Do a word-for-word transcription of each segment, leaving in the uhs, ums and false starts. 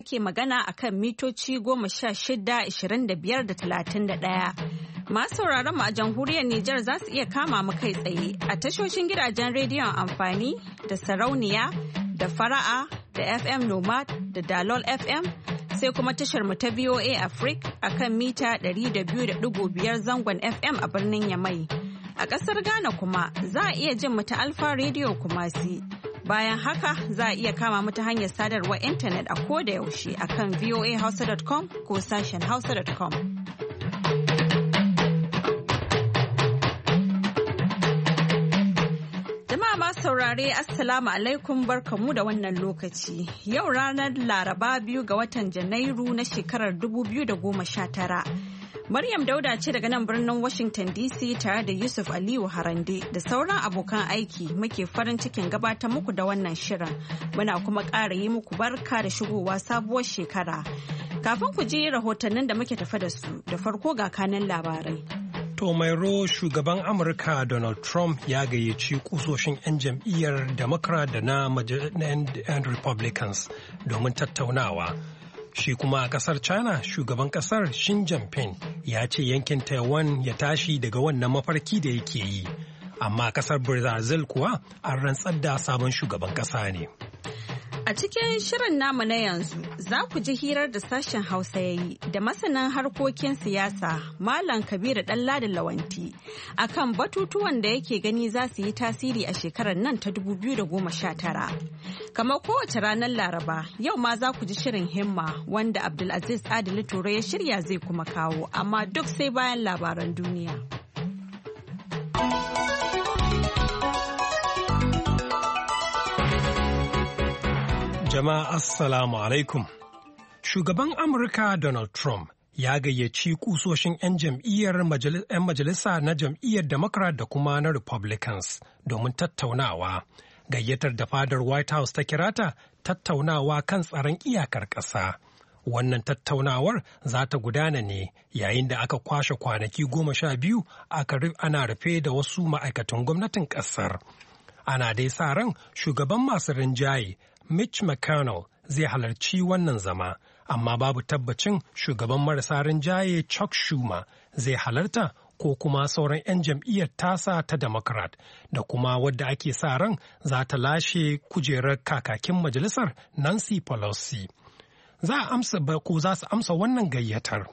ke magana a kan mitoci goma sha shida, ashirin da biyar da talatin da ɗaya. Masu sauraron mu a jamhuriyar Nijar za su iya kama mu kai tsaye a tashoshin gidajen rediyon amfani da sarauniya da fara'a da F M Nomad da Dalol F M sai kuma tashar mu ta V O A Africa a kan mita ɗari da biyu da ɗigo biyar zangon F M a birnin Yamai. A ƙasar Ghana kuma za a iya jin mu ta Alfa Radio Kumasi. Bayan haka za a iya kama mu ta hanyar sadarwar intanet a koda yaushe a kan voa hausa dot com ko sashen hausa dot com. Jama'a masu saurare Assalamu alaikum barkamu da wannan lokaci. Yau ranar Laraba biyu ga watan Janairu na shekarar dubu biyu da goma sha tara. Maryam Dauda ce daga nan birnin Washington D C tare da Yusuf Aliyu Harande da sauran abokan aiki muke farin cikin gabatar muku da wannan shirin. Muna kuma ƙara yi muku barka da shigowa sabuwar shekara. Kafin ku ji rahotannin da muke tafa da su, da farko ga kanan labarai. To Mairo, shugaban Amurka Donald Trump ya gayyaci kusoshin 'yan jam'iyyar Democrat da na yan Republicans domin tattaunawa. Shi kuma a kasar China, shugaban kasar Xi Jinping ya ce yankin Taiwan ya tashi daga wannan mafarki da yake yi. Amma kasar Brazil kuwa an rantsar da sabon shugaban kasa ne. A cikin shirin namu na yanzu za ku ji hirar da sashen Hausa ya yi da masanin harkokin siyasa Malam Kabiru Ɗanladi Lawanti akan batutuwan da yake gani za su yi tasiri a shekarar nan ta dubu biyu da goma sha tara. Kamar kowace ranar Laraba, yau ma za ku ji shirin himma wanda Abdulaziz Adili Tore ya shirya zai kuma kawo, amma duk sai bayan labaran duniya. Jama'a Assalamu alaikum. Shugaban Amurka Donald Trump ya gayyaci kusoshin 'yan jam'iyyar 'yan majalisa na jam'iyyar Democrat da kuma na Republicans domin tattaunawa. Gayyatar da fadar White House ta kirata tattaunawa kan tsaron iyakar ƙasa. Wannan tattaunawar za ta gudana ne yayin da aka kwashe kwanaki goma sha biyu ana rufe da wasu ma'aikatan gwamnatin ƙasar. Ana dai sa ran shugaban masu rinjaye Mitch McConnell zai halarci wannan zama, amma babu tabbacin shugaban marasa rinjaye Chuck Schumer zai halarta ko kuma sauran 'yan jam'iyyar tasa ta Democrat da kuma wadda ake sa ran za ta lashe kujerar kakakin majalisar Nancy Pelosi. Za a amsa ko za su amsa wannan gayyatar.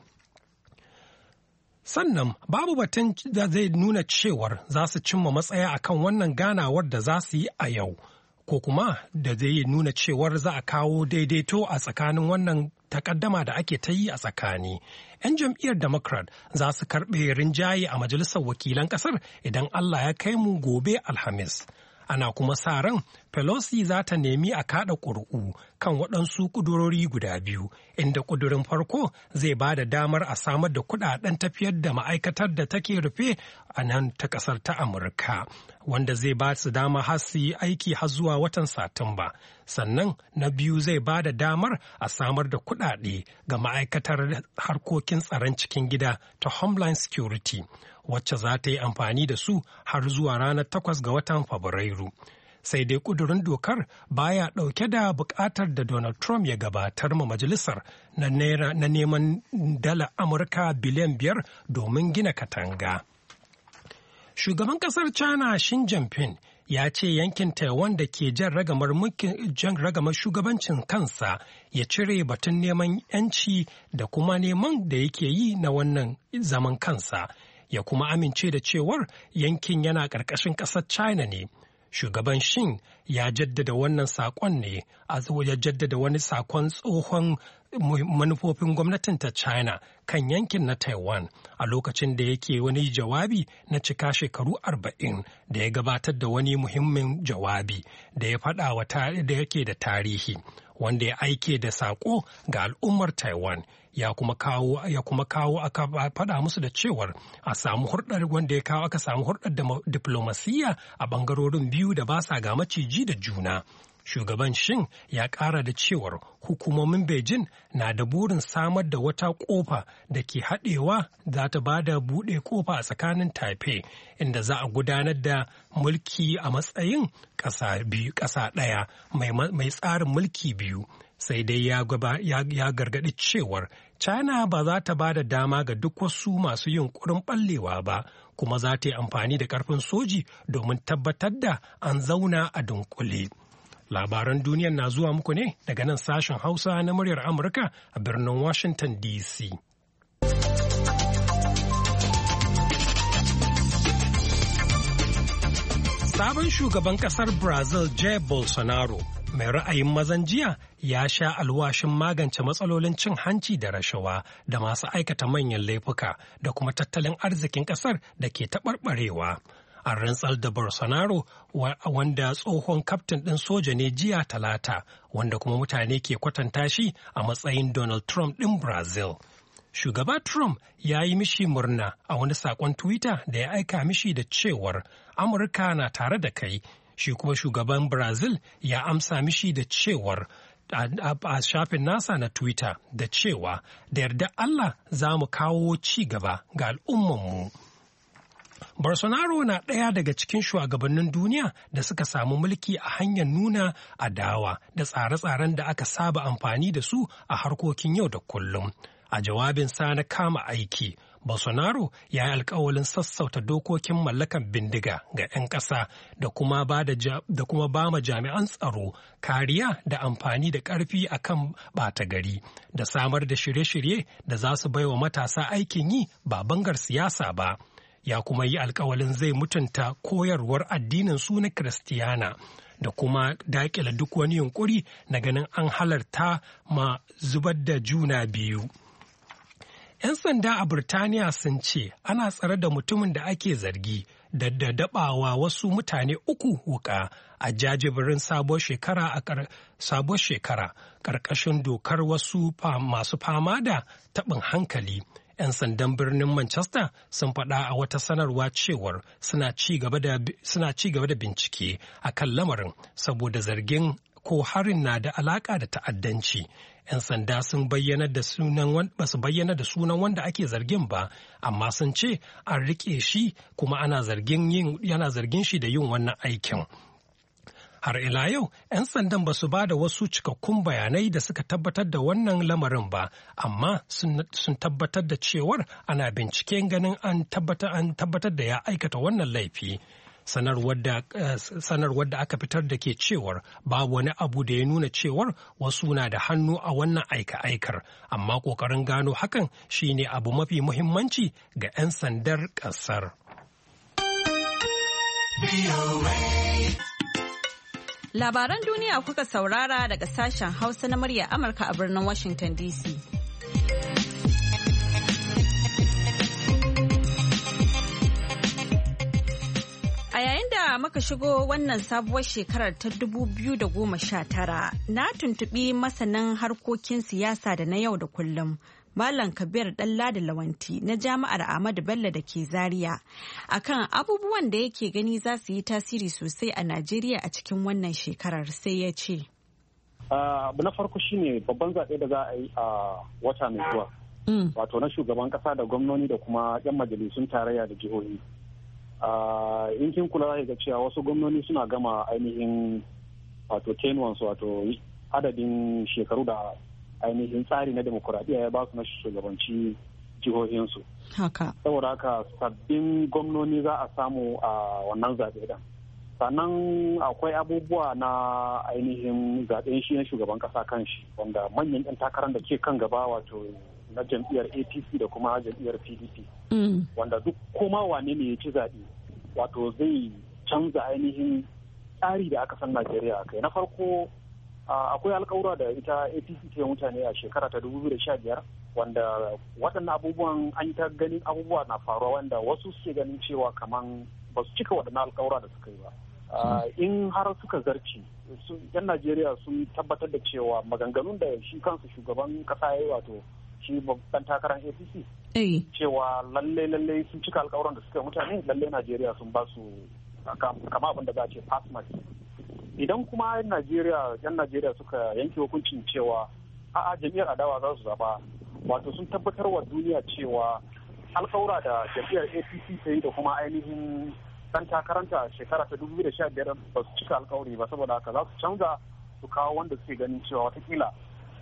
Sannan babu batun da zai nuna cewar za su cimma matsaya akan wannan ganawar da za su yi a yau. Ko kuma da zai nuna cewar za a kawo daidaito a tsakanin wannan takaddama da ake ta yi a tsakani. 'Yan jam'iyyar Democrat za su karɓe rinjaye a majalisar wakilan ƙasar idan Allah ya kai mu gobe Alhamis. Ana kuma sa ran Pelosi za ta nemi a kaɗa ƙuri'u kan waɗansu ƙudurori guda biyu, inda ƙudurin farko zai ba da damar a samar da kuɗaɗen tafiyar da ma'aikatar da take rufe a nan ta ƙasar ta Amurka, wanda zai ba su dama har su yi aiki har zuwa watan Satumba. Sannan na biyu zai ba da damar a samar da kuɗaɗe ga ma'aikatar harkokin tsaron cikin gida ta Homeland Security, wacce za ta yi amfani da su har zuwa ranar takwas ga watan Fabrairu. Sai dai ƙudurin dokar baya ɗauke da buƙatar da Donald Trump ya gabatar ma majalisar na neman dala Amurka biliyan biyar domin gina katanga. Shugaban ƙasar China Xi Jinping ya ce yankin Taiwan da ke jan ragamar jan ragamar shugabancin kansa ya cire batun neman 'yanci da kuma neman da yake yi na wannan zaman kansa, ya kuma amince da cewar yankin yana ƙarƙashin ƙasar China ne. Shugaban Shin ya jaddada wannan saƙon ne a ya jaddada wani saƙon tsohon manufofin gwamnatin ta China kan yankin na Taiwan a lokacin da yake wani jawabi na cika shekaru arba'in da ya gabatar da wani muhimmin jawabi da ya faɗa wa da yake da tarihi wanda ya aike da saƙo ga al'ummar Taiwan. ya kuma kawo ya kuma kawo aka faɗa musu da cewar a samu hurɗar wanda ya kawo aka samu hurɗar da diplomasiyya a ɓangarorin biyu da ba sa ga maciji da juna. Shugaban Shin ya ƙara da cewar hukumomin Beijing na da burin samar da wata ƙofa da ke haɗewa za ta ba da buɗe ƙofa a tsakanin Taipei inda za a gudanar da mulki a matsayin ƙasa biyu ƙasa ɗaya mai tsarin mulki biyu. sai dai ya gargaɗi cewar China ba za ta ba da dama ga duk wasu masu yunkurin ɓallewa ba, kuma za ta yi amfani da ƙarfin soji domin tabbatar da an zauna a dunkule. Labaran duniyar na zuwa muku ne daga nan sashen Hausa na muryar Amurka a birnin Washington D C. Sabon shugaban kasar Brazil Jair Bolsonaro mai ra'ayin mazan jiya ya sha alwashin magance matsalolin cin hanci da rashawa da masu aikata manyan laifuka da kuma tattalin arzikin kasar da ke taɓarɓarewa. An rantsar da Bolsonaro wanda tsohon kaftin ɗin soja ne jiya talata, wanda kuma mutane ke kwatanta shi a matsayin Donald Trump ɗin Brazil. Shugaba Trump ya yi mishi murna a wani saƙon Twitter da ya aika mishi da cewar Amurka na tare da kai. Shi kuma shugaban Brazil ya amsa mishi da cewar a shafin nasa na Twitter da cewa da yarda Allah za mu kawo ci gaba ga al'ummanmu. Bolsonaro na ɗaya daga cikin shugabannin duniya da suka samu mulki a hanyar nuna adawa da tsare-tsaren da aka saba amfani da su a harkokin yau da kullum. A jawabinsa na kama aiki, Bolsonaro ya yi alkawalin sassauta dokokin mallakan bindiga ga 'yan ƙasa da kuma ba ma jami'an tsaro kariya da amfani da ƙarfi a kan ɓata gari da samar da shirye-shirye da za su baiwa matasa aikin yi ba bangar siyasa ba. Ya kuma yi alkawalin zai mutunta koyarwar addinin su na Kiristiyana da kuma daƙile duk wani yunƙuri na ganin an halarta ma zubar da juna biyu. 'Yan sanda a Birtaniya sun ce ana tsare da mutumin da ake zargi da dabawa wasu mutane uku wuka a jajibirin sabuwar shekara a sabuwar shekara ƙarƙashin dokar wasu masu fama da taɓin hankali. 'Yan sandan birnin Manchester sun faɗa a wata sanarwa cewar suna ci gaba da bincike a kan lamarin saboda zargin ko harin na da alaƙa da ta'addanci. 'Yan sanda sun bayyana da sunan ba su bayyana da sunan wanda ake zargin ba, amma sun ce an rike shi kuma ana zargin yin yana zargin shi da yin wannan aikin. Har ila yau, 'yan sandan ba su ba da wasu cikakkun bayanai da suka tabbatar da wannan lamarin ba, amma sun tabbatar da cewar ana binciken ganin an tabbatar da ya aikata wannan laifi. Sanarwar da, uh, sanarwar da aka fitar da ke cewar babu wani abu da ya nuna cewar wasu na da hannu a wannan aika-aikar, amma ƙoƙarin gano hakan shine abu mafi muhimmanci ga 'yan sandar ƙasar. Labaran duniya kuka saurara daga sashen Hausa na murya Amurka a birnin Washington D C. A yayin da muka shigo wannan sabuwar shekarar ta dubu biyu da goma sha tara, na tuntuɓi masanin harkokin siyasa da na yau da kullum, Malam Kabir Ɗanladi Lawanti na Jami'ar Ahmadu Bello da ke Zaria, akan abubuwan da yake gani za su yi tasiri sosai a Najeriya a cikin wannan shekarar, sai ya ce. Abu na farko shine babban zaɓe da za a yi a wata mai zuwa, wato na shugaban ƙasa da gwamnoni da kuma 'yan majalisun tarayya da jihohi. In kin kula ga cewa wasu gwamnoni suna gama ainihin wato tenuwansu, wato adadin shekaru da ainihin tsari na demokuraɗiyya ya ba su na shugabanci jihohinsu. Haka. Saboda haka sabbin gwamnoni za a samu a wannan zaɓe ɗin. Sannan akwai abubuwa na ainihin zaɓen shi na shugaban ƙasa kan shi, wanda manyan 'yan takarar da ke kan gaba wato na jam'iyyar A P C da kuma jam'iyyar P D P. Wanda duk koma wane ne ya ci zaɓe, wato zai canza ainihin tsari da aka san Najeriya a kai. Na farko akwai alkawura da ita A P C ta mutane a shekara ta dubu biyu da sha biyar, wanda waɗannan abubuwan an ta ganin abubuwa na faruwa wanda wasu suke ganin cewa kaman ba su cika waɗannan alkawura da suka yi ba. In har suka zarci, yan Najeriya sun tabbatar da cewa maganganun da shi kansu shugaban ƙasa ya yi, wato shi babban takarar A P C cewa lalle lalle sun cika alkawuran da suka mutane, lalle Najeriya sun ba su kama abin da za a ce pass mark. Idan kuma yan Najeriya yan Najeriya suka yanke hukuncin cewa a'a jam'iyyar adawa za su zaba, wato sun tabbatar wa duniya cewa alkawura da jam'iyyar A P C ta yi da kuma ainihin dan takaranta shekara ta dubu da sha biyar ba su cika alkawari ba, saboda haka za su canza su kawo wanda suke ganin cewa watakila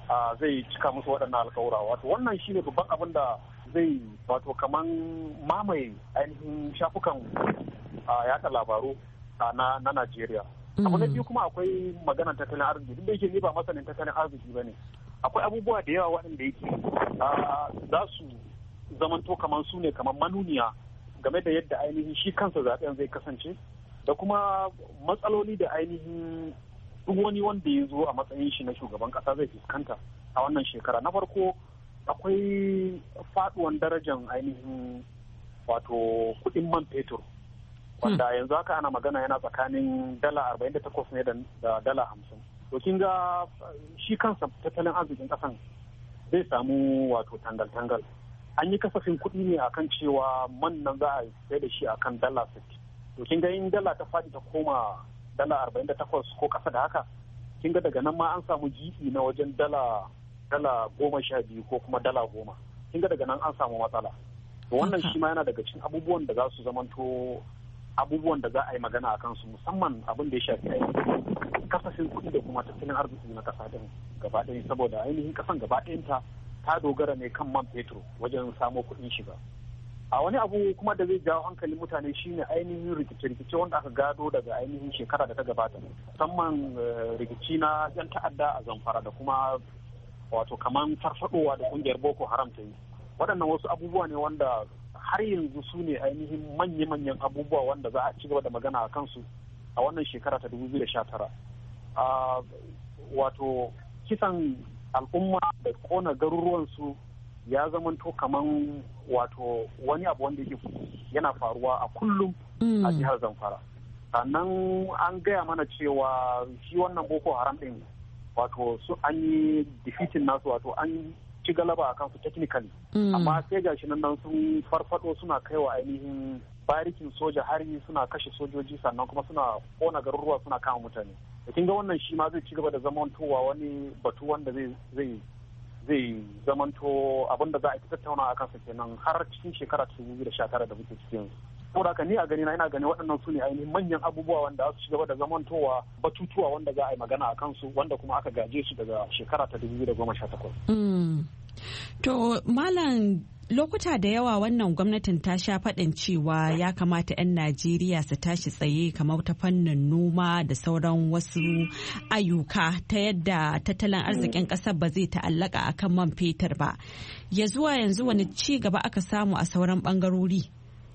zai cika musu waɗannan alkawura. Wato wannan shine babban abin da zai wato kaman mamaye ainihin shafukan yaɗa labaru na Najeriya. Abu na biyu kuma akwai maganar tattalin arziki, duk da yake ni ba masanin tattalin arziki ba ne. Akwai abubuwa da yawa waɗanda yake za su zamanto kaman su ne kaman manuniya game da yadda ainihin shi kansa zaɓen zai kasance, da kuma matsaloli da ainihin duk wani wanda ya zo a matsayin shi na shugaban kasa zai fuskanta a wannan shekara. Na farko akwai faduwan darajar ainihin wato kudin man fetur, wanda yanzu haka ana magana yana tsakanin dala arba'in da takwas ne da dala hamsin. To kin ga shi kansa tattalin arzikin kasan zai samu wato tangal-tangal. An yi kasafin kuɗi ne akan cewa man nan za a sai da shi akan dala sittin. To kin ga in dala ta faɗi ta koma dala arba'in da takwas ko ƙasa da haka, kin ga daga nan ma an samu gibi na wajen dala dala goma sha biyu ko kuma dala goma. Kin ga daga nan an samu matsala. To wannan shi ma yana daga cikin abubuwan da za su zamanto abubuwan da za a yi magana a kansu, musamman abin da ya shafi ainihin kasafin kuɗi da kuma tattalin arziki na ƙasa ɗin gaba ɗaya, saboda ainihin ƙasan gaba ɗayanta ta dogara ne kan man fetur wajen samo kuɗin shiga. A wani abu kuma da zai jawo hankalin mutane shine ainihin rikice-rikice wanda aka gado daga ainihin shekara da ta gabata, musamman rikici na yan ta'adda a Zamfara da kuma wato kaman farfadowa da kungiyar Boko Haram ta yi. Waɗannan wasu abubuwa ne wanda har yanzu su ne ainihin manya-manyan abubuwa wanda za a ci gaba da magana a kansu a wannan shekara ta dubu biyu da sha tara. Wato kisan al'umma da kona garuruwansu ya zamanto kaman wato wani abu wanda yake yana faruwa a kullum a jihar Zamfara. Sannan an gaya mana cewa shi wannan Boko Haram din wato su an yi defeating nasu, wato an ci galaba a kansu technically, amma sai gashi nan sun farfado suna kaiwa ainihin barikin soja hari, suna kashe sojoji, sannan kuma suna kona garuruwa, suna kama mutane. Da kin ga wannan shi ma zai ci gaba da zamantowa wani batu wanda zai zai zai zamanto abin da za a tattauna a kansa kenan har cikin shekara ta dubu biyu da sha tara da muke cikin. Saboda haka ni a gani na ina gani waɗannan su ne ainihin manyan abubuwa wanda su ci gaba da zamantowa batutuwa wanda za a yi magana a kansu, wanda kuma aka gaje su daga shekara ta dubu biyu da goma sha takwas. To Malam, lokuta da yawa wannan gwamnatin ta sha faɗin cewa ya kamata 'yan Najeriya su tashi tsaye kamar ta fannin noma da sauran wasu ayyuka ta yadda tattalin arzikin ƙasar ba zai ta'allaka akan man fetur ba. Ya zuwa yanzu wani ci gaba aka samu a sauran ɓangarori?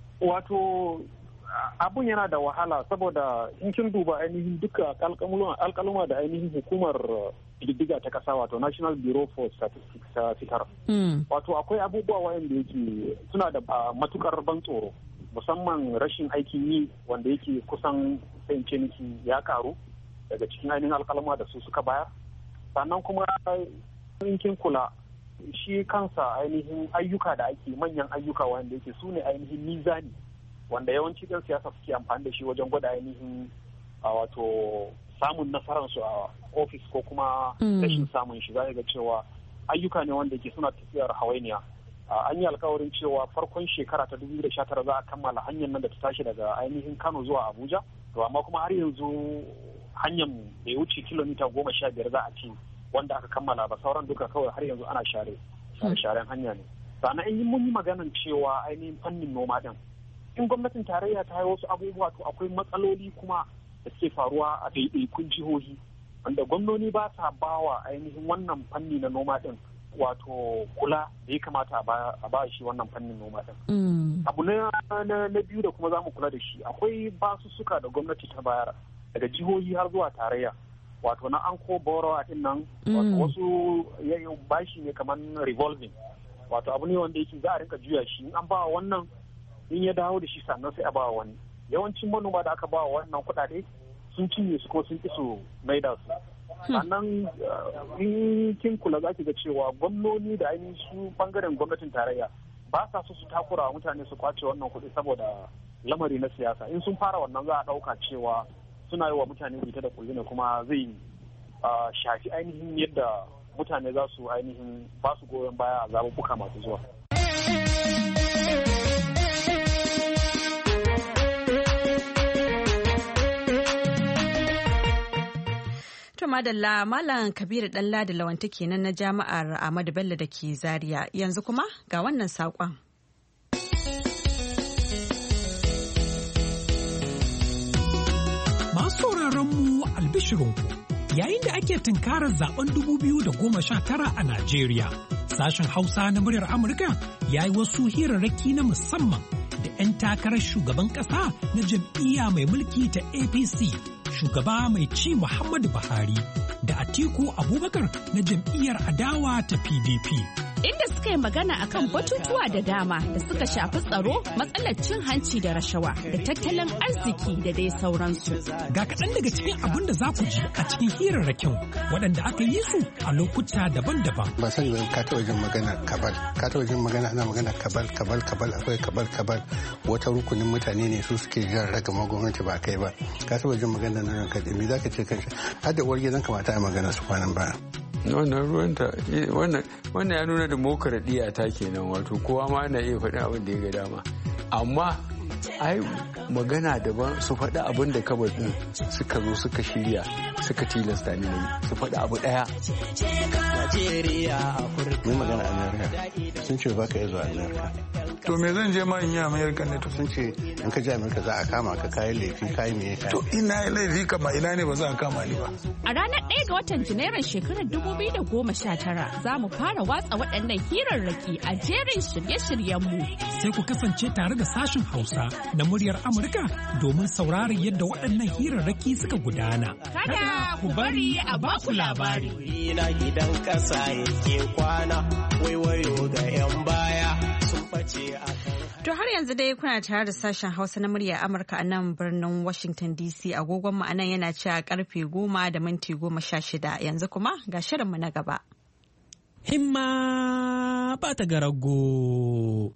Wato abun yana da wahala, saboda in kin duba ainihin duka alkaluma da ainihin hukumar diddiga ta kasa, wato National Bureau for Statistics ta fitar. Wato akwai abubuwa wayanda yake suna da matukar ban tsoro, musamman rashin aikin yi wanda yake kusan sai ce miki ya karu daga cikin ainihin alkaluma da su suka bayar. Sannan kuma in kin kula shi kansa ainihin ayyuka da ake, manyan ayyuka wanda yake su ne ainihin mizani wanda yawanci ɗan siyasa suke amfani da shi wajen gwada ainihin wato samun nasararsu a ofis ko kuma rashin samun shi. Za ga cewa ayyuka ne wanda ke suna tafiyar hawainiya. An yi alkawarin cewa farkon shekara ta dubu biyu da sha tara za a kammala hanyar nan da ta tashi daga ainihin Kano zuwa Abuja, to amma kuma har yanzu hanyar bai wuce kilomita goma sha biyar za a ce wanda aka kammala ba, sauran duka kawai har yanzu ana share sharen hanya ne. Sannan in mun yi maganan cewa ainihin fannin noma din, in gwamnatin tarayya ta yi wasu abubuwa, to akwai matsaloli kuma da suke faruwa a ɗaiɗaikun jihohi wanda gwamnoni ba sa bawa ainihin wannan fanni na noma din wato kula da ya kamata a ba shi wannan fannin noma din. Abu na biyu da kuma za mu kula da shi, akwai basussuka da gwamnati ta bayar daga jihohi har zuwa tarayya, wato na anko borowa din nan, wato wasu yayin bashi ne kamar revolving, wato abu ne wanda yake za a rinka juya shi, in an ba wannan in ya dawo da shi sannan sai a ba wani. Yawancin manoma da aka ba wannan kuɗaɗe sun cinye su ko sun ƙi su maida su. Sannan in kin kula za ki ga cewa gwamnoni da ainihin su bangaren gwamnatin tarayya ba sa so su takura wa mutane su kwace wannan kuɗi saboda lamari na siyasa. In sun fara wannan za a ɗauka cewa suna yi wa mutane bita da kulli ne, kuma zai shafi ainihin yadda mutane za su ainihin ba su goyon baya a zaɓuɓɓuka masu zuwa. To madalla Malam Kabiru Ɗanladi Lawanta kenan na Jami'ar Ahmadu Bello da ke Zaria. Yanzu kuma ga wannan saƙon. Masu sauraron mu albishirinku. Yayin da ake tunkarar zaben dubu biyu da goma sha tara a Najeriya, sashen Hausa na muryar Amurka ya yi wasu hirarraki na musamman da 'yan takarar shugaban ƙasa na jam'iyya mai mulki ta A P C, shugaba mai ci Muhammadu Buhari, da Atiku Abubakar na jam'iyyar adawa ta P D P. Inda suka yi magana akan batutuwa da dama da suka shafi tsaro, matsalar cin hanci da rashawa, da tattalin arziki da dai sauransu. Ga kaɗan daga cikin abin da za ku ji a cikin hirarrakin waɗanda aka yi su a lokuta daban-daban. Ba sani ba ka taɓa jin magana kabal, ka taɓa jin magana ana magana kabal kabal kabal akwai kabal kabal wata rukunin mutane ne su suke jan ragama gwamnati ba kai ba. Ka taɓa jin magana nan ka me za ka ce kanshi har da uwar gidan kamata a magana su kwanan baya. wannan ruwanta wannan ya nuna demokaradiyya ta kenan, wato kowa ma na iya faɗin abin da ya ga dama, amma ai magana daban su faɗi abin da kabar ɗin suka zo suka shirya suka tilasta ni su faɗi abu ɗaya. Mun magana Amerika sun ce ba ka yi zuwa Amerika. To me zan je ma in yi Amerika ne to? Sun ce in ka je Amerika za a kama ka kayi laifi kayi me ya. To ina yi laifi kama ina ne ba za a kama ni ba. A ranar ɗaya ga watan Janairun shekarar dubu biyu da goma sha tara za mu fara watsa waɗannan hirarraki a jerin shirye-shiryenmu. Sai ku kasance tare da sashen Hausa na muryar Amurka domin sauraron yadda waɗannan hirarraki suka gudana. Kada ku bari a baku labari. Na gidan ƙasa yake kwana, waiwayo ga 'yan baya sun face a kan. To har yanzu dai kuna tare da sashen Hausa na muryar Amurka a nan birnin Washington D C, agogon mu anan yana cewa karfe goma da minti goma sha shida. Yanzu kuma ga shirinmu na gaba. Himma ba ta garago.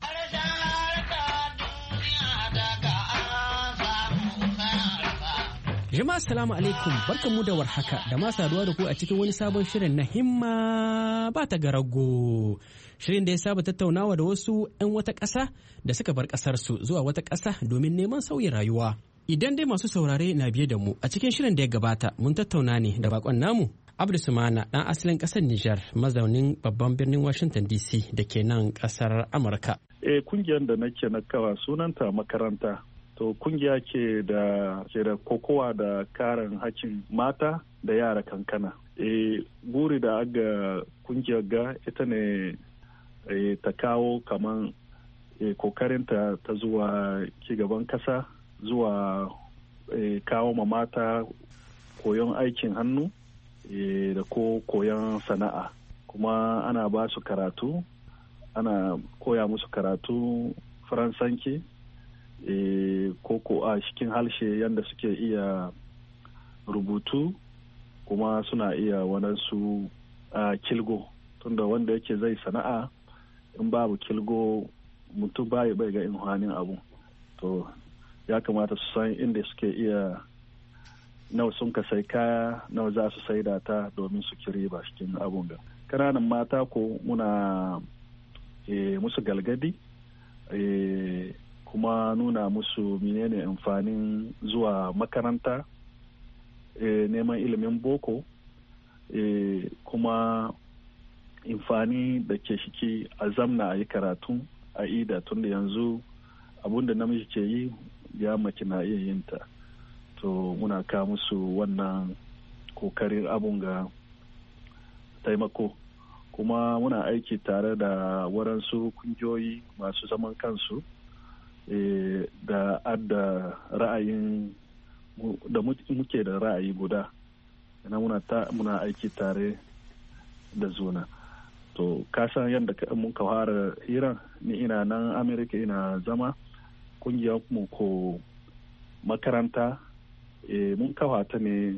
Jama'a assalamu alaikum, barkanmu da warhaka da ma saduwa da ku a cikin wani sabon shirin na himma ba ta garago. Shirin da ya saba tattaunawa da wasu 'yan wata ƙasa da suka bar ƙasarsu zuwa wata ƙasa domin neman sauyin rayuwa. Idan dai masu saurare na biye da mu a cikin shirin da ya gabata mun tattauna ne da bakon namu Abdu Sumana ɗan asalin ƙasar Nijar mazaunin babban birnin Washington D C da ke nan ƙasar Amurka. Eh kungiyar da nake na kawa sunanta makaranta. To kungiya ke da ke da kokowa da karin hakkin mata da yara kankana. E, buri da aga kungiyar ga ita ne e, ta kawo kaman e, kokarinta ta zuwa gaban kasa zuwa e, kawo ma mata koyon aikin hannu e, da ko koyon sana'a. Kuma ana ba su karatu, ana koya musu karatu faransanci. E, koko a cikin harshe yadda suke iya rubutu kuma suna iya wadansu a kilgo, tunda wanda yake zai sana'a in babu kilgo mutum bai bai ga inhanin abu. To ya kamata su san inda suke iya nawa sun ka sai kaya nawa za su saida ta domin su kiri ba cikin abun ga kananan mata ko muna e, musu galgadi e, kuma nuna musu menene amfanin zuwa makaranta e, neman ilimin boko e, kuma amfani da ke shiki a zamna a yi karatu a ida tun da yanzu abinda namiji ke yi ya mace na iya yin ta. To muna ka musu wannan kokarin abun ga taimako, kuma muna aiki tare da waransu kungiyoyi masu zaman kansu E, da adda ra'ayin da muke da ra'ayi guda ina muna, ta, muna aiki tare da zuna. To kasan yadda mun ka fara hiran ni ina nan Amerika ina zama kungiyar mu ko makaranta e, mun kafa ta ne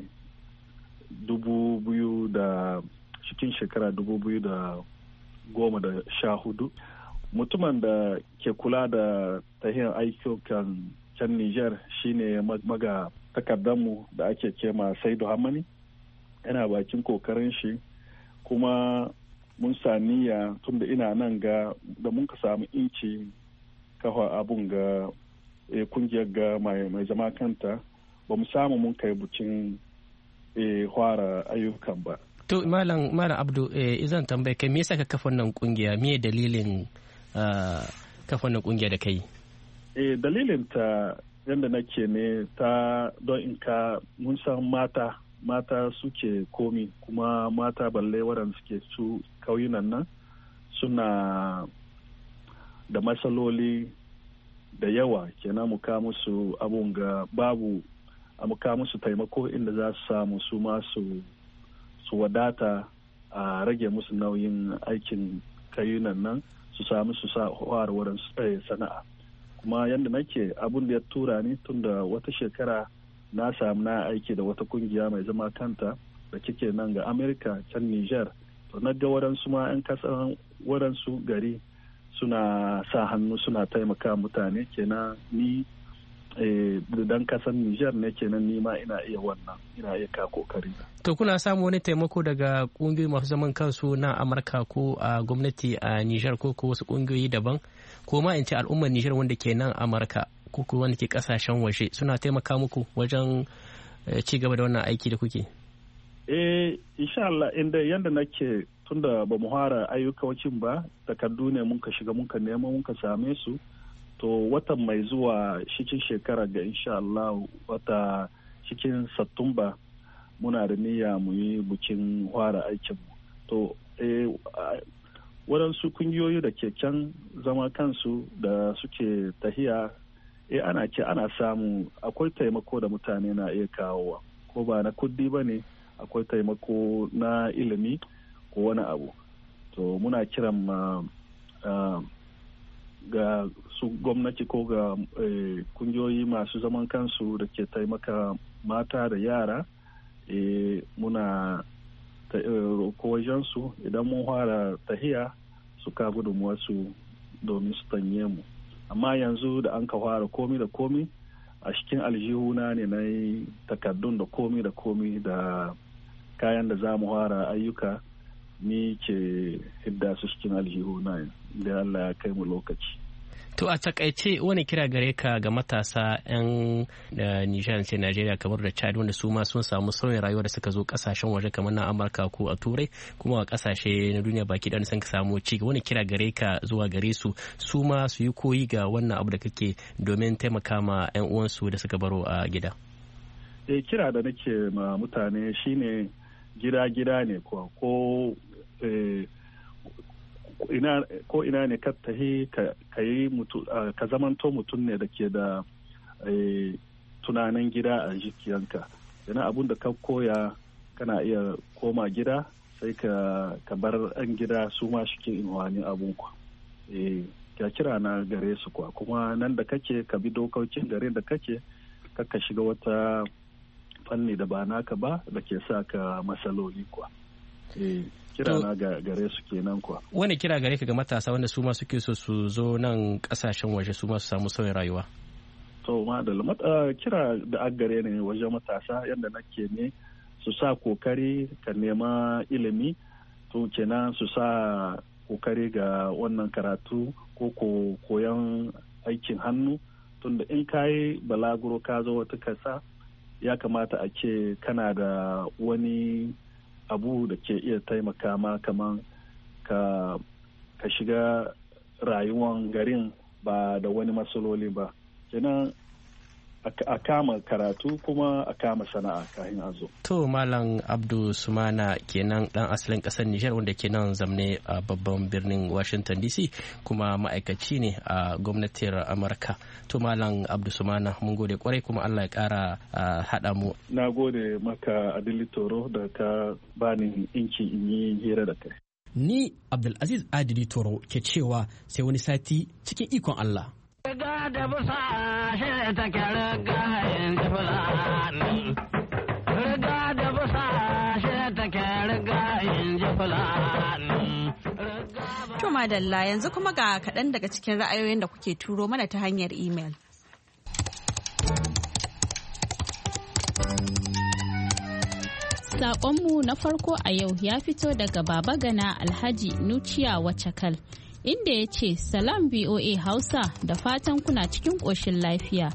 dubu biyu da cikin shekara dubu biyu da goma da sha hudu. Mutumin da ke kula da tahiyar ayyukan can Niger shine maga takardarmu da ake kema Saidu Hamani, yana bakin kokarin shi kuma mun saniya tunda ina nan ga da mun ka samu inci kafa abun ga e, kungiyar ga mai, mai zama kanta ba mu samu mun kai bucin fara ayyukan ba. To malam malam Abdu izan tambaye kai me yasa ka kafa wannan kungiya, me dalilin kafa wannan kungiya da kai? Eh dalilin ta yanda nake ne ta don in ka mun san mata mata suke komi, kuma mata balle waɗanda suke su kauyunan nan suna da matsaloli da yawa, kenan mu ka musu abun ga babu a muka musu taimako inda za su samu su masu su wadata a rage musu nauyin aikin kayunan nan su samu su sa wurin sana'a. Kuma yadda nake abun da ya tura ni tun da wata shekara na samu na aiki da wata kungiya mai zama kanta da kike nan ga Amerika can Niger, to na ga waɗansu ma 'yan kasan waɗansu gari suna sa hannu suna taimaka mutane, kenan ni dan kasan Niger ne, kenan ni ma ina iya wannan ina iya ka kokari. To kuna samu wani taimako daga kungiyoyi masu zaman kansu na Amurka ko a gwamnati a Niger ko ko wasu kungiyoyi daban, ko ma in ce al'ummar Niger wanda ke nan Amurka ko ko wanda ke kasashen waje suna taimaka muku wajen ci gaba da wannan aiki da kuke? Eh insha Allah, inda yanda nake tunda ba mu fara ayyukan ba, takardu ne mun ka shiga mun ka nemo mun ka same su. To watan mai zuwa cikin shekara ga insha Allah wata cikin Satumba muna da niyya mu yi bukin fara aikinmu. To eh, waɗansu kungiyoyi da ke can zama kansu da suke tahiya, eh ana ke ana samu, akwai taimako da mutane na iya kawowa, ko ba na kudi ba ne, akwai taimako na ilimi ko wani abu. To muna kiran ma uh, ga su gwamnati ko ga eh, kungiyoyi masu zaman kansu da ke taimaka mata da yara, eh, muna ta, eh, roko wajensu idan mun fara tahiya su ka gudunmuwarsu domin su tanye mu. Amma yanzu da an ka fara komi da komi a cikin aljihuna ne na yi takardun da komi da komi da kayan da za mu fara ayyuka, ni ke hidda su cikin aljihuna da Allah ya kai mu lokaci. To a takaice wani kira gare ka ga matasa 'yan Nijar ce Najeriya kamar da Chad wanda su ma sun samu sauyin rayuwa da suka zo kasashen waje kamar na Amurka ko a Turai, kuma a kasashe na duniya baki da sun samu ci, wani kira gare ka zuwa gare su su ma su yi koyi ga wannan abu da kake domin taimaka ma 'yan uwansu da suka baro a gida? Eh kira da nake ma mutane shine gida gida ne ko ko eh, ina ko ina ne ka tahi ka yi mutu ka zamanto mutum ne da ke da tunanin gida a jikiyanka, yana abun da ka koya kana iya koma gida sai ka ka bar an gida su ma shi ke inwani abun ku. Eh ya kira na gare su kwa, kuma nan da kake ka bi dokokin gare da kake, ka shiga wata fanni da ba naka ba da ke sa ka matsaloli kwa. Eh kira na gare su kenan kuwa. Wani kira gare ka ga matasa wanda su ma suke so su zo nan kasashen waje su ma su samu sauyin rayuwa? To ma da uh, kira da an gare ne wajen matasa yadda nake ne su sa kokari ka nema ilimi, to kenan su sa kokari ga wannan karatu ko ko koyon aikin hannu, tunda in kayi balaguro ka zo wata kasa ya kamata a ce kana da wani abu da ke iya taimaka ma kaman ka ka shiga rayuwan garin ba da wani matsaloli ba, kenan a kama karatu kuma a kama sana'a kayan azo. To Malam Abdu Sumana kenan dan asalin kasar Nijar wanda ke nan zamne a babban birnin Washington D C kuma ma'aikaci ne a gwamnatin Amurka. To Malam Abdu Sumana mun gode kwarai kuma Allah ya kara hada mu. Na gode maka Adili Toro da ka bani inci in yi hira da kai. Ni Abdulaziz Adili Toro ke cewa sai wani sati cikin ikon Allah. Riga da busa shi take riga yin ji fulani. Riga da busa shi take riga yin ji fulani. To madalla yanzu kuma ga kaɗan daga cikin ra'ayoyin da kuke turo mana ta hanyar imel. Saƙonmu na farko a yau ya fito daga Baba Gana Alhaji Nuciya Wacakal, inda ya ce salam V O A Hausa da fatan kuna cikin ƙoshin lafiya.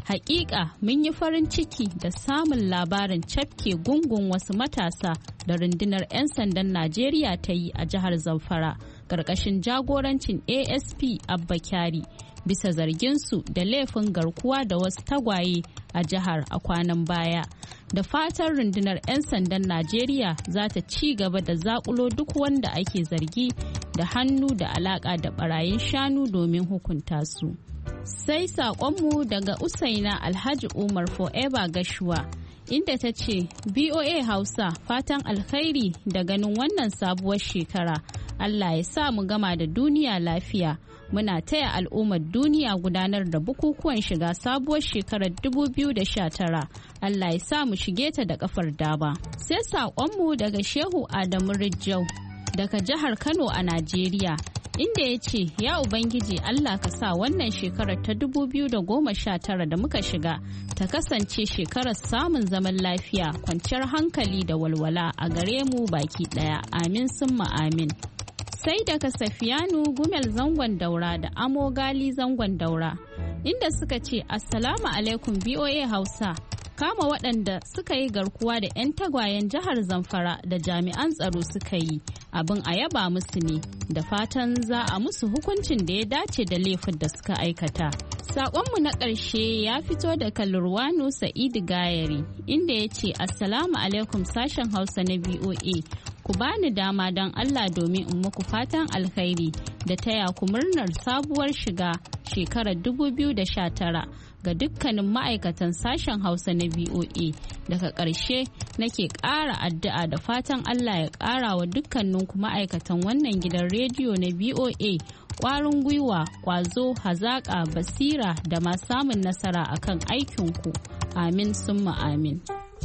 Hakika mun yi farin ciki da samun labarin cafke gungun wasu matasa da rundunar 'yan sandan Najeriya ta yi a jihar Zamfara ƙarƙashin jagorancin A S P Abba Kyari bisa zarginsu da laifin garkuwa da wasu tagwaye a jihar a kwanan baya. Da fatan rundunar 'yan sandan Najeriya za ta ci gaba da zakulo duk wanda ake zargi da hannu da alaka da barayin shanu domin hukunta su. Sai saƙonmu daga Usaina Alhaji Umar Forever Gashuwa inda ta ce B O A Hausa fatan alkhairi da ganin wannan sabuwar shekara. Allah ya sa mu gama da duniya lafiya. Muna taya al'ummar duniya gudanar da bukukuwan shiga sabuwar shekarar dubu biyu da sha tara. Allah ya sa mu shige ta da kafar daba. Sai saƙonmu daga Shehu Adamu Rijau daga jihar Kano a Najeriya inda ya ce ya Ubangiji Allah ka sa wannan shekarar ta dubu biyu da goma sha tara da muka shiga ta kasance shekarar samun zaman lafiya, kwanciyar hankali da walwala a gare mu baki ɗaya. Amin summa amin. Sai daga Safiyanu Gumel zangon daura da Amo Gali zangon daura inda suka ce Assalamu alaikum B O A Hausa. Kama waɗanda suka yi garkuwa da 'yan tagwayen jihar Zamfara da jami'an tsaro suka yi abin a yaba musu ne, da fatan za a musu hukuncin da ya dace da laifin da suka aikata. Saƙonmu na ƙarshe ya fito daga Lurwanu Sa'idu Gayari inda ya ce Assalamu alaikum sashen Hausa na B O A. Ku bani dama don Allah domin in muku fatan alkhairi da taya ku murnar sabuwar shiga shekarar dubu biyu da sha tara ga dukkanin ma'aikatan sashen Hausa na B O A. Daga ƙarshe nake ƙara addu'a da fatan Allah ya ƙara wa dukkanin ku ma'aikatan wannan gidan rediyo na B O A ƙwarin gwiwa, ƙwazo, hazaƙa, basira da ma samun nasara akan aikinku. Amin summa amin.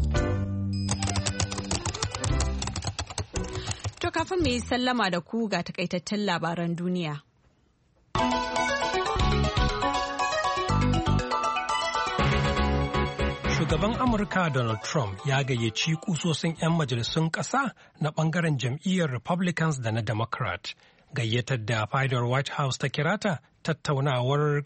To kafin mu yi sallama da ku ga takaitattun labaran duniya. Shugaban Amurka Donald Trump ya gayyaci kusosin 'yan majalisun ƙasa na ɓangaren jam'iyyar Republicans da na Democrat. Gayyatar da fadar White House ta kirata tattaunawar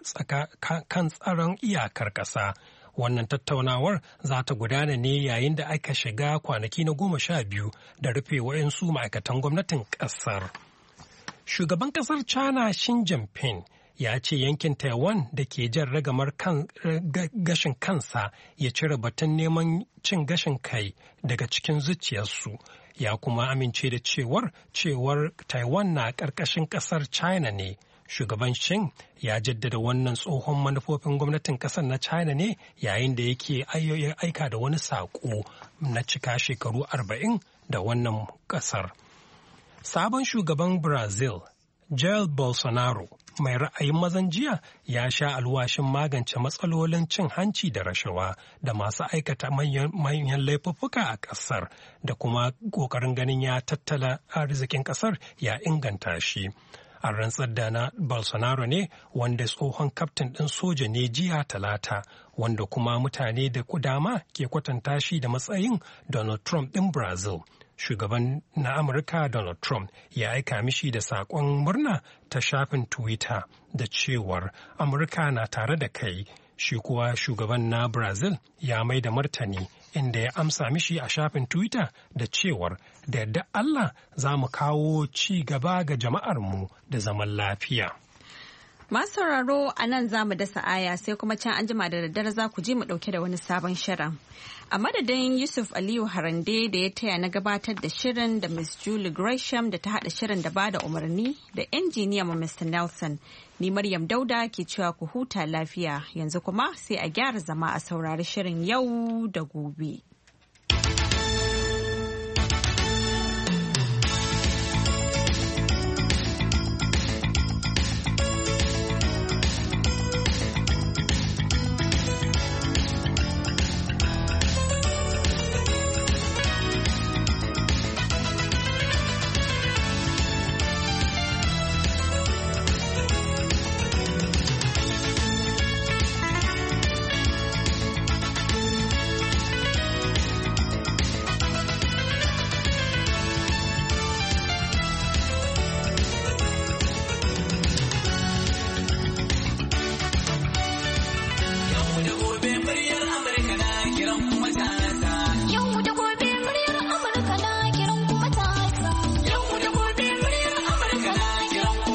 kan tsaron iyakar ƙasa. Wannan tattaunawar za ta gudana ne yayin da aka shiga kwanaki na goma sha biyu da rufe waɗansu ma'aikatan gwamnatin ƙasar. Shugaban ƙasar China Xi Jinping ya ce yankin Taiwan da ke jan ragamar gashin kansa ya cire batun neman cin gashin kai daga cikin zuciyarsu. Ya kuma amince da cewar cewar Taiwan na ƙarƙashin ƙasar China ne. Shugaban Xi ya jaddada wannan tsohon manufofin gwamnatin ƙasar na China ne yayin da yake aika da wani saƙo na cika shekaru arba'in da wannan ƙasar. Sabon shugaban Brazil, Jair Bolsonaro, mai ra'ayin mazan jiya ya sha alwashin magance matsalolin cin hanci da rashawa da masu aikata manyan laifuffuka a ƙasar da kuma ƙoƙarin ganin ya tattala arzikin ƙasar ya inganta shi. An rantsar da na Bolsonaro ne wanda tsohon kaftin ɗin soja ne jiya talata wanda kuma mutane da dama ke kwatanta shi da matsayin Donald Trump ɗin Brazil. Shugaban na Amurka Donald Trump ya aika mishi da saƙon murna ta shafin Twitter da cewar Amurka na tare da kai. Shi kuwa shugaban na Brazil ya mai da martani inda ya amsa mishi a shafin Twitter da cewar da yadda Allah za mu kawo ci gaba ga jama'armu da zaman lafiya. Masu sauraro a nan za mu dasa aya sai kuma can an jima da daddare za ku ji mu ɗauke da wani sabon shirin. A madadin Yusuf Aliyu Harande da ya taya na gabatar da shirin da Miss Julie Gresham da ta haɗa shirin da bada umarni da injiniya ma Mister Nelson. Ni Maryam Dauda ke cewa ku huta lafiya yanzu kuma sai a gyara zama a saurari shirin yau da gobe.